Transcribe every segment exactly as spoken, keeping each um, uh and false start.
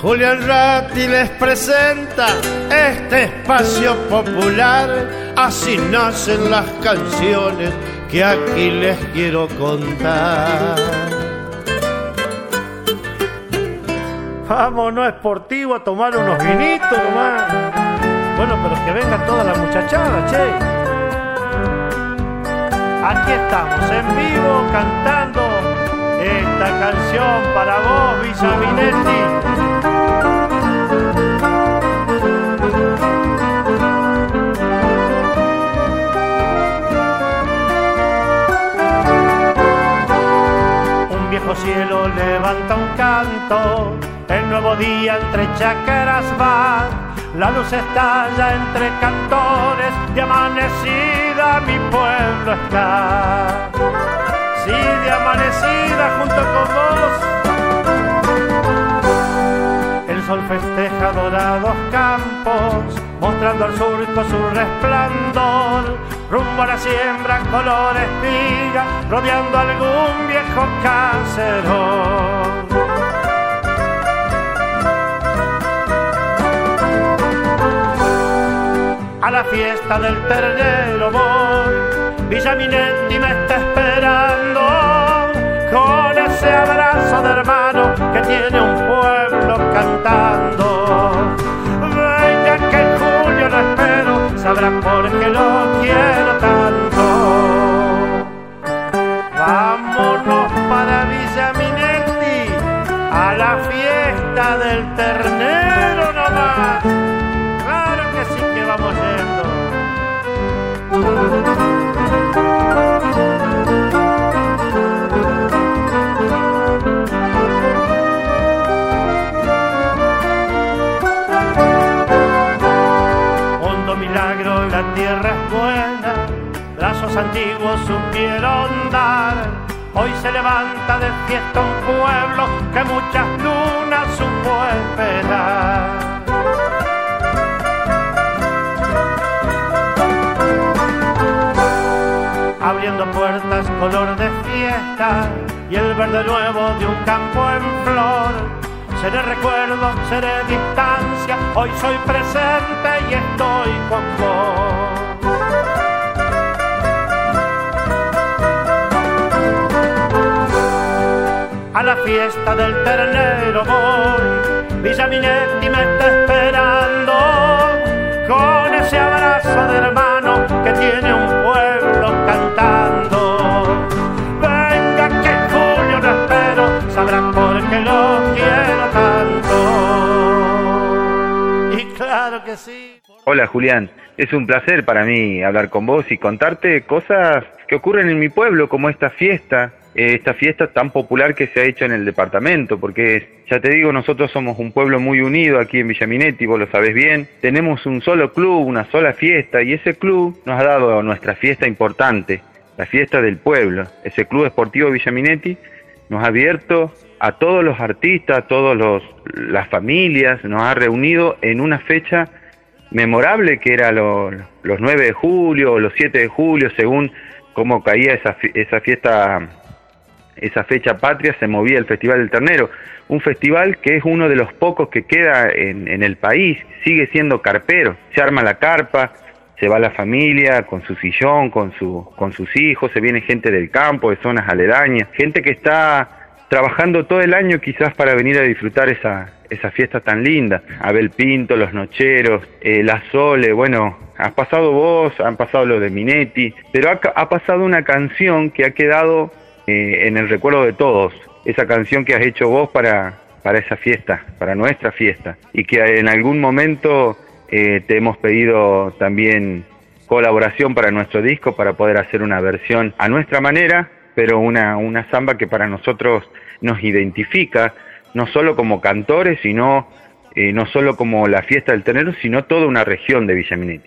Julián Ratti les presenta este espacio popular. Así nacen las canciones que aquí les quiero contar. Vámonos, Sportivo, a tomar unos vinitos nomás. Bueno, pero que vengan todas las muchachadas, che. Aquí estamos, en vivo, cantando esta canción para vos, Villaminetti. Un viejo cielo levanta un canto, el nuevo día entre chacaras va, la luz estalla entre cantores, de amanecida mi pueblo está. Sí, de amanecida junto con vos. El sol festeja dorados campos, mostrando al surco su resplandor. Rumbo a la siembra, color espiga, rodeando algún viejo caserón. A la fiesta del ternero voy, Villaminetti me está esperando, con ese abrazo de hermano que tiene un pueblo cantando. Venga que en julio lo espero, sabrá por qué lo quiero tanto. Vámonos para Villaminetti, a la fiesta del ternero nomás. Claro que sí que vamos yendo. Hondo milagro, la tierra es buena, brazos antiguos supieron dar. Hoy se levanta de fiesta un pueblo que muchas lunas supo esperar. Abriendo puertas color de fiesta y el verde nuevo de un campo en flor. Seré recuerdo, seré distancia, hoy soy presente y estoy con vos. A la fiesta del ternero voy, Villaminetti me está esperando, con ese abrazo de hermano que tiene un pueblo cantando. Venga que en julio lo espero, sabrán por qué lo quiero tanto. Y claro que sí. Hola Julián, es un placer para mí hablar con vos y contarte cosas que ocurren en mi pueblo, como esta fiesta, eh, esta fiesta tan popular que se ha hecho en el departamento, porque ya te digo, nosotros somos un pueblo muy unido aquí en Villaminetti, vos lo sabés bien, tenemos un solo club, una sola fiesta, y ese club nos ha dado nuestra fiesta importante, la fiesta del pueblo. Ese club esportivo Villaminetti nos ha abierto a todos los artistas, a todas las familias, nos ha reunido en una fecha memorable que era lo, los nueve de julio o los siete de julio, según cómo caía esa, esa fiesta, esa fecha patria, se movía el Festival del Ternero, un festival que es uno de los pocos que queda en, en el país, sigue siendo carpero, se arma la carpa, se va la familia con su sillón, con, su, con sus hijos, se viene gente del campo, de zonas aledañas, gente que está trabajando todo el año quizás para venir a disfrutar esa, esa fiesta tan linda. Abel Pinto, Los Nocheros, eh, La Sole, bueno, has pasado vos, han pasado los de Minetti, pero ha, ha pasado una canción que ha quedado eh, en el recuerdo de todos, esa canción que has hecho vos para, para esa fiesta, para nuestra fiesta, y que en algún momento eh, te hemos pedido también colaboración para nuestro disco, para poder hacer una versión a nuestra manera, pero una, una samba que para nosotros nos identifica, no solo como cantores, sino eh, no solo como la fiesta del ternero, sino toda una región de Villaminetti.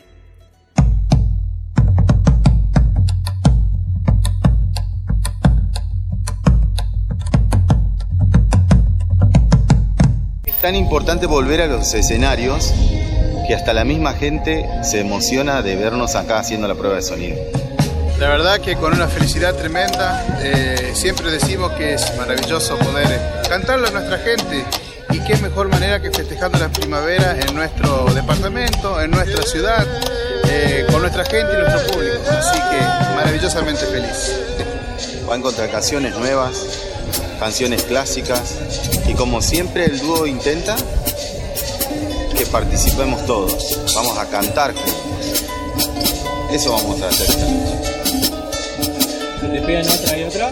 Es tan importante volver a los escenarios que hasta la misma gente se emociona de vernos acá haciendo la prueba de sonido. La verdad que con una felicidad tremenda, eh, siempre decimos que es maravilloso poder cantarle a nuestra gente Y qué mejor manera que festejando la primavera en nuestro departamento, en nuestra ciudad, eh, con nuestra gente y nuestro público. Así que maravillosamente feliz. Va a encontrar canciones nuevas, canciones clásicas y como siempre el dúo intenta que participemos todos. Vamos a cantar juntos. Eso vamos a hacer esta noche. ¿Se te pegan otra y otra?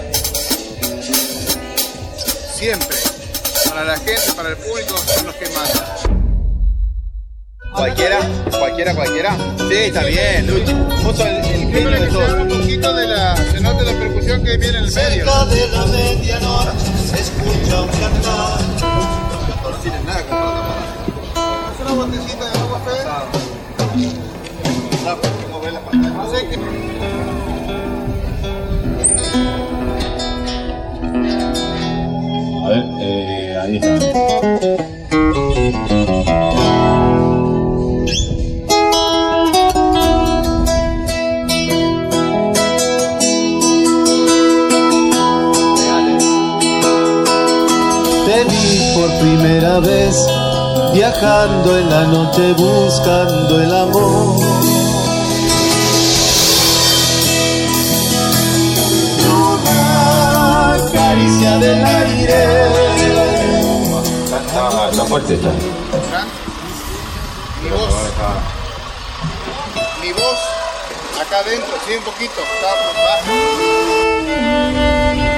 Siempre. Para la gente, para el público, son los que mandan. ¿Cualquiera? ¿Cualquiera, cualquiera? Sí, está bien, Luchi. Vos sos el, el genio de todo. Un poquito de la... Se nota la percusión que viene en el medio. Cerca de la medianoche se escucha un cantar. No tienes nada con plata para ¿Es una botecita de agua fea? no, porque no ve la pantalla. No sé qué... A ver, eh, ahí está. Te vi por primera vez viajando en la noche buscando el amor. Una caricia del aire. Está, está fuerte está. Mi voz. Mi voz. Acá adentro, sí, un poquito. Está por bajo.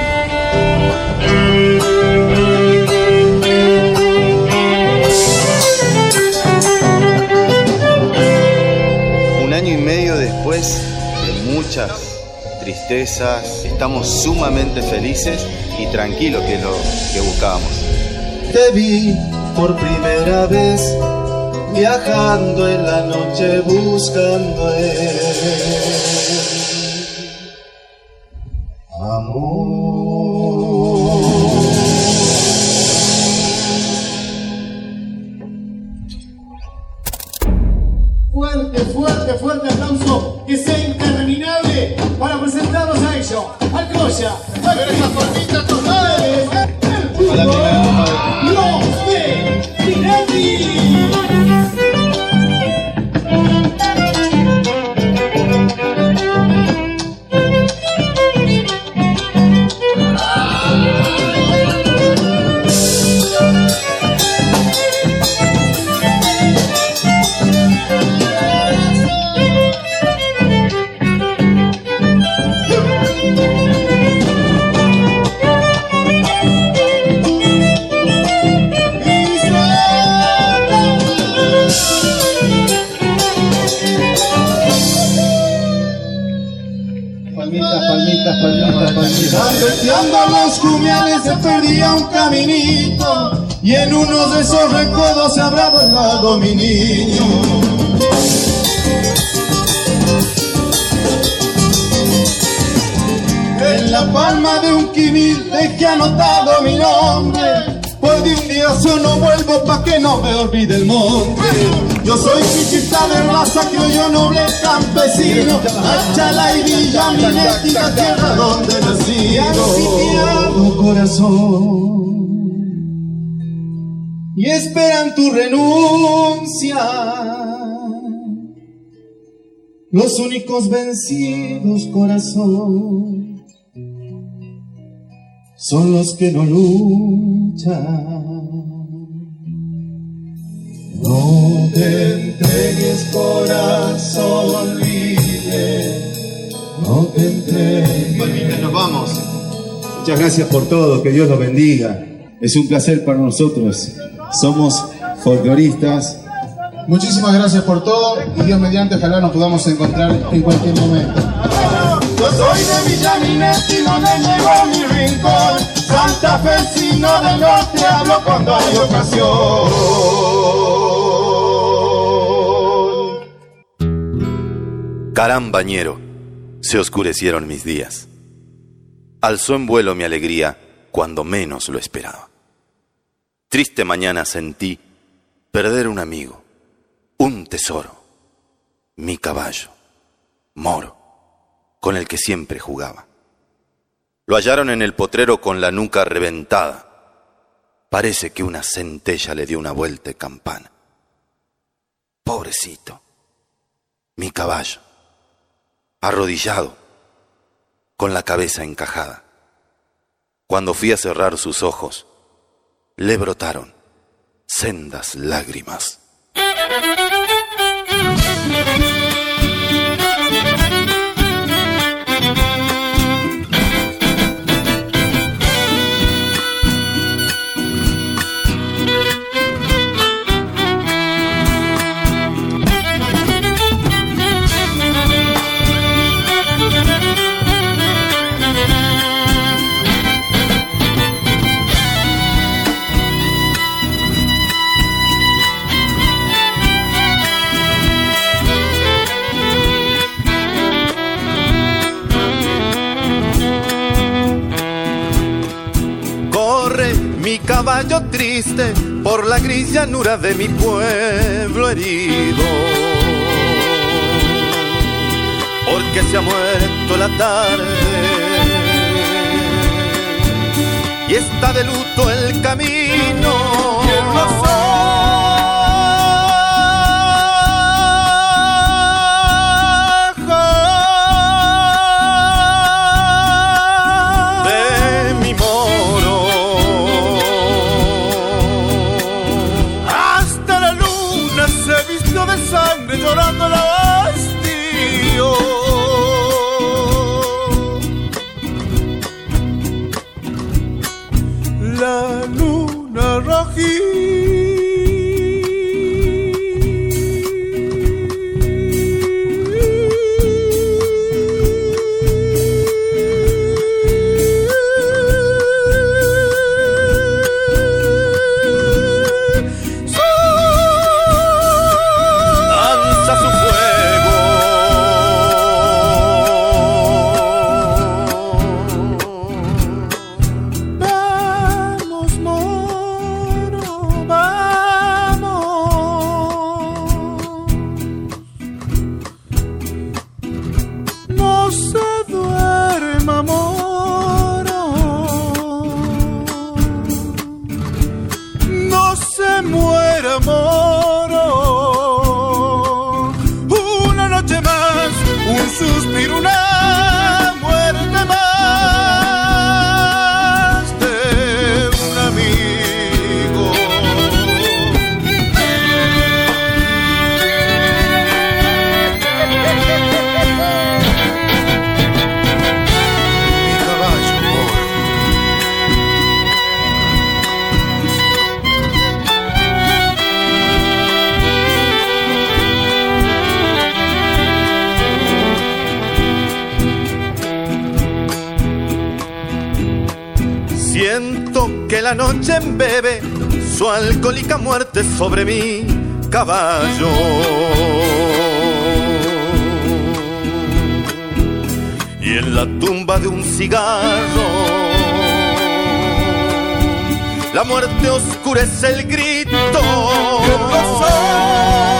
Un año y medio después de muchas tristezas, estamos sumamente felices y tranquilos, que es lo que buscábamos. Te vi por primera vez viajando en la noche buscando el amor. Fuerte, fuerte, fuerte aplauso que sea interminable para presentarlos a ellos, al Coya, al Esa formita total. los de Tinelli. Gambeteando los cumiales se perdía un caminito y en uno de esos recodos se habrá volado mi niño. En la palma de un quinil dejé anotado mi nombre, pues de un día yo no vuelvo pa' que no me olvide el monte. Yo soy chiquita de raza, criollo noble campesino, Achala y Villa Minetti, la tierra donde nací. Ansiado corazón, y esperan tu renuncia, los únicos vencidos, corazón, son los que no luchan. No te entregues, corazón libre, no te entregues. Nos vamos. Muchas gracias por todo, que Dios los bendiga. Es un placer para nosotros. Somos folcloristas. Muchísimas gracias por todo y Dios mediante, ojalá nos podamos encontrar en cualquier momento. Yo soy de Villa Minetti, donde llegó mi rincón. Santa Fecino del norte, hablo cuando hay ocasión. Carambañero, se oscurecieron mis días. Alzó en vuelo mi alegría cuando menos lo esperaba. Triste mañana sentí perder un amigo, un tesoro, mi caballo, Moro, con el que siempre jugaba. Lo hallaron en el potrero con la nuca reventada. parece que una centella le dio una vuelta de campana. Pobrecito, mi caballo, arrodillado, con la cabeza encajada. Cuando fui a cerrar sus ojos, le brotaron sendas lágrimas. Mi caballo triste por la gris llanura de mi pueblo herido, porque se ha muerto la tarde y está de luto el camino. Llorando el hastío, la luna rojita que la noche embebe su alcohólica muerte sobre mi caballo. Y en la tumba de un cigarro la muerte oscurece el grito. ¿Qué pasó?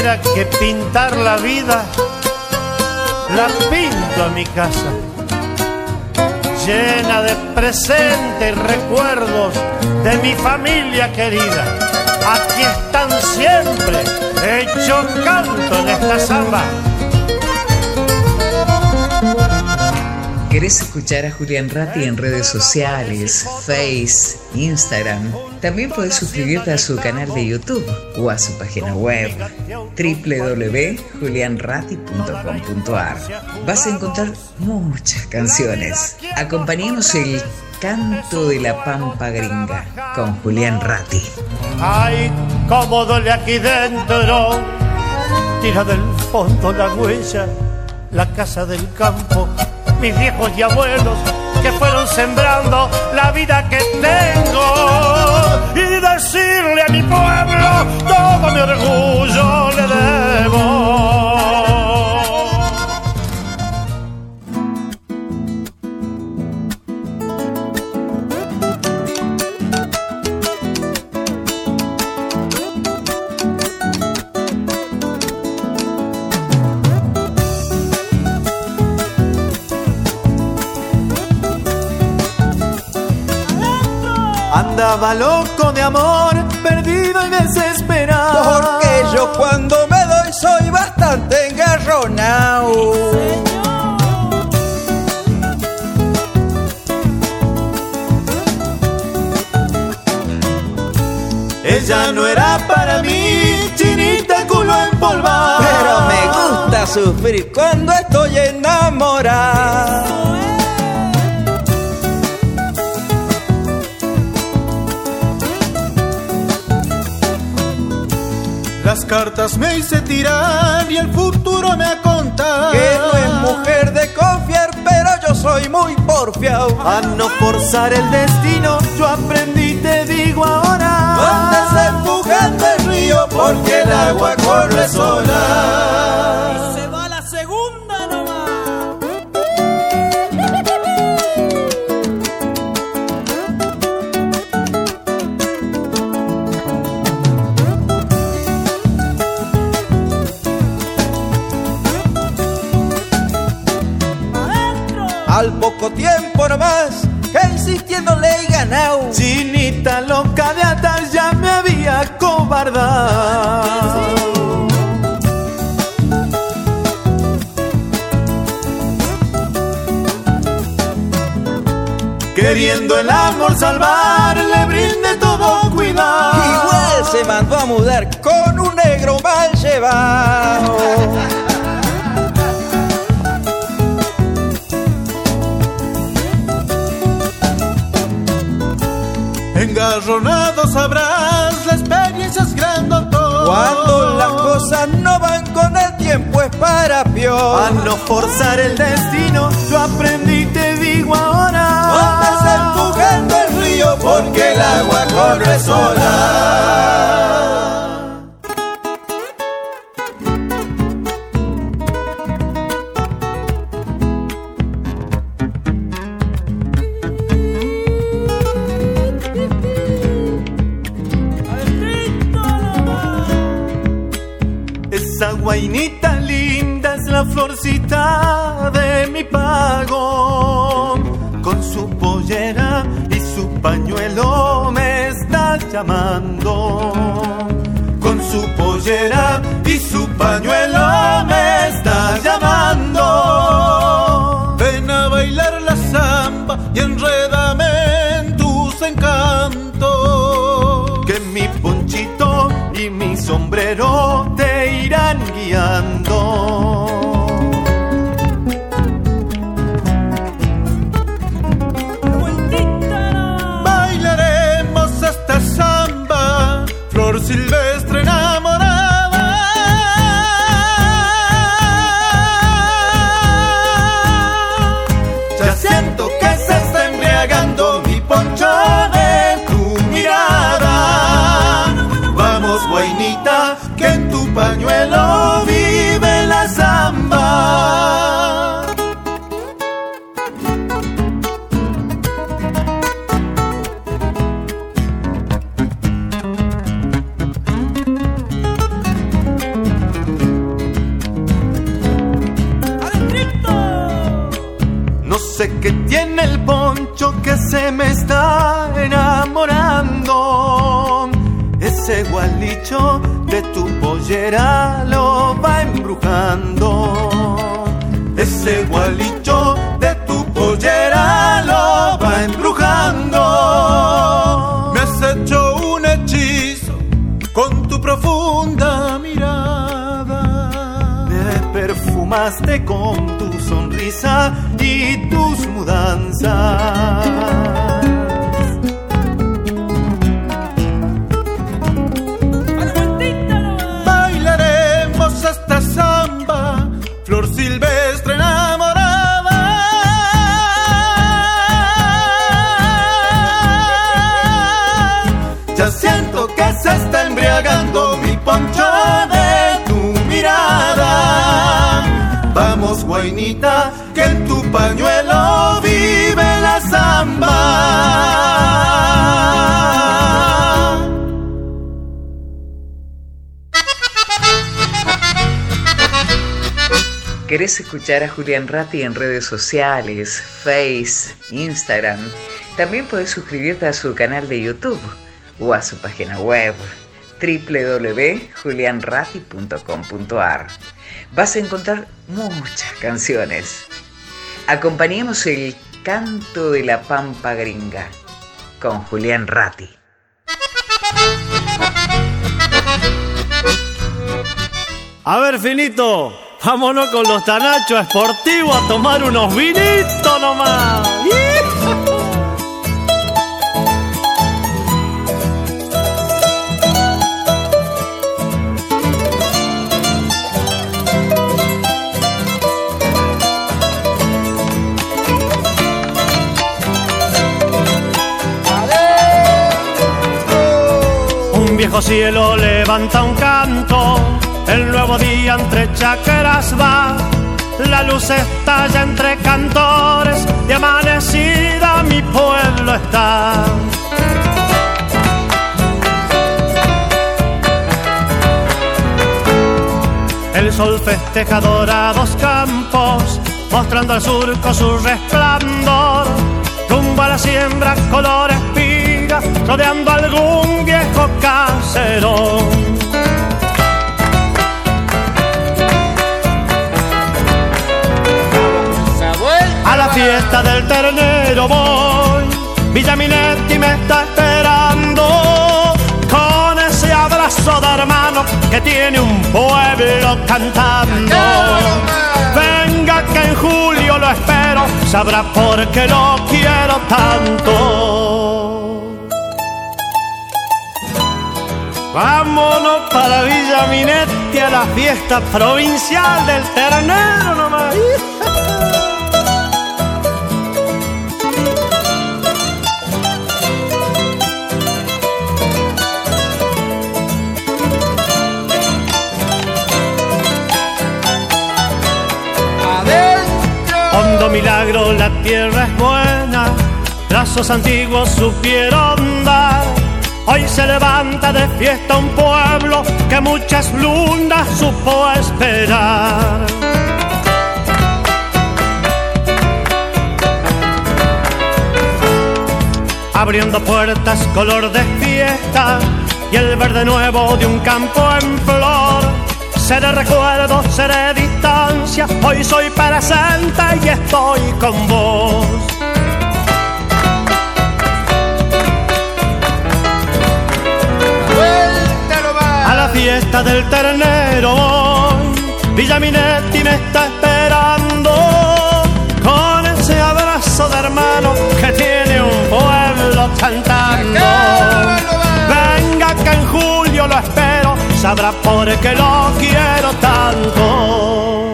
tuviera que pintar la vida, la pinto a mi casa, llena de presentes y recuerdos de mi familia querida. Aquí están siempre, hecho canto en esta samba. ¿Querés escuchar a Julián Ratti en redes sociales, Face, Instagram? También podés suscribirte a su canal de YouTube o a su página web doble u doble u doble u punto julian ratti punto com punto a r. Vas a encontrar muchas canciones. Acompañemos el canto de la pampa gringa con Julián Ratti. Ay, cómo duele aquí dentro, tira del fondo la huella, la casa del campo, mis viejos y abuelos que fueron sembrando la vida que tengo, y decirle a mi pueblo todo mi orgullo le debo. Andaba loco de amor, perdido y desesperado, porque yo cuando me doy soy bastante engarronao. Ella no era para mí, chinita culo empolvado, pero me gusta sufrir cuando estoy enamorado. Las cartas me hice tirar y el futuro me ha contado que no es mujer de confiar, pero yo soy muy porfiado. A no forzar el destino, yo aprendí, te digo ahora. Donde se empujando el río, porque el agua corre sola. Y se va la segunda nomás. Al poco tiempo nomás, que insistiendo le he ganado. Chinita loca de atar ya me había cobardado. Queriendo el amor salvar, le brinde todo cuidado. Igual se mandó a mudar con un negro mal llevado. Engarronado sabrás, la experiencia es grandotón. Cuando las cosas no van con el tiempo es para peor. A no forzar el destino, yo aprendí, te digo ahora. Donde se empujando el río, porque el agua corre sola. Esa guainita linda es la florcita de mi pago. Con su pollera y su pañuelo me está llamando. Con su pollera y su pañuelo me está llamando. Ven a bailar la samba y enrédame en tus encantos. Que mi ponchito y mi sombrero te irán guiando. Bailaremos esta samba, flor silvestre enamorada. Ya siento que se está embriagando mi poncho de tu mirada. Vamos, guainita, que se me está enamorando. Ese gualicho de tu pollera lo va embrujando. Ese gualicho de tu pollera lo va embrujando. Me has hecho un hechizo con tu profunda mirada. Me perfumaste con tu sonrisa y tus mudanzas. Bailaremos esta samba, flor silvestre enamorada. Ya siento que se está embriagando mi poncho de tu mirada. Vamos, guainita, que en tu pañuelo vive la samba. ¿Querés escuchar a Julián Ratti en redes sociales, Face, Instagram? También podés suscribirte a su canal de YouTube o a su página web doble u doble u doble u punto julian ratti punto com punto a r. Vas a encontrar muchas canciones. Acompañemos el canto de la pampa gringa con Julián Ratti. A ver, Finito, vámonos con los Tanachos Esportivos a tomar unos vinitos nomás. Un viejo cielo levanta un canto, el nuevo día entre chacras va, la luz estalla entre cantores, de amanecida mi pueblo está. El sol festeja dorados campos, mostrando al surco su resplandor. Tumba la siembra color espiga, rodeando algún viejo caserón. A la fiesta del ternero voy, Villa Minetti me está esperando, con ese abrazo de hermano que tiene un pueblo cantando. Venga que en julio lo espero, sabrá por qué lo quiero tanto. Vámonos para Villa Minetti a la fiesta provincial del ternero nomás. Hondo milagro, la tierra es buena, brazos antiguos supieron dar. Hoy se levanta de fiesta un pueblo que muchas lunas supo esperar. Abriendo puertas color de fiesta y el verde nuevo de un campo en flor. Seré recuerdo, seré distancia, hoy soy presente y estoy con vos. A la fiesta del ternero voy, Villa Minetti me está esperando, con ese abrazo de hermano que tiene un pueblo cantando. Venga que en julio lo espero, sabrá por qué lo quiero tanto.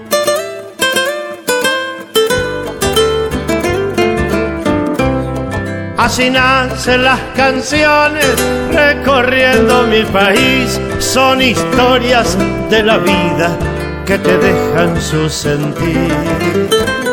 Así nacen las canciones recorriendo mi país, son historias de la vida que te dejan su sentir.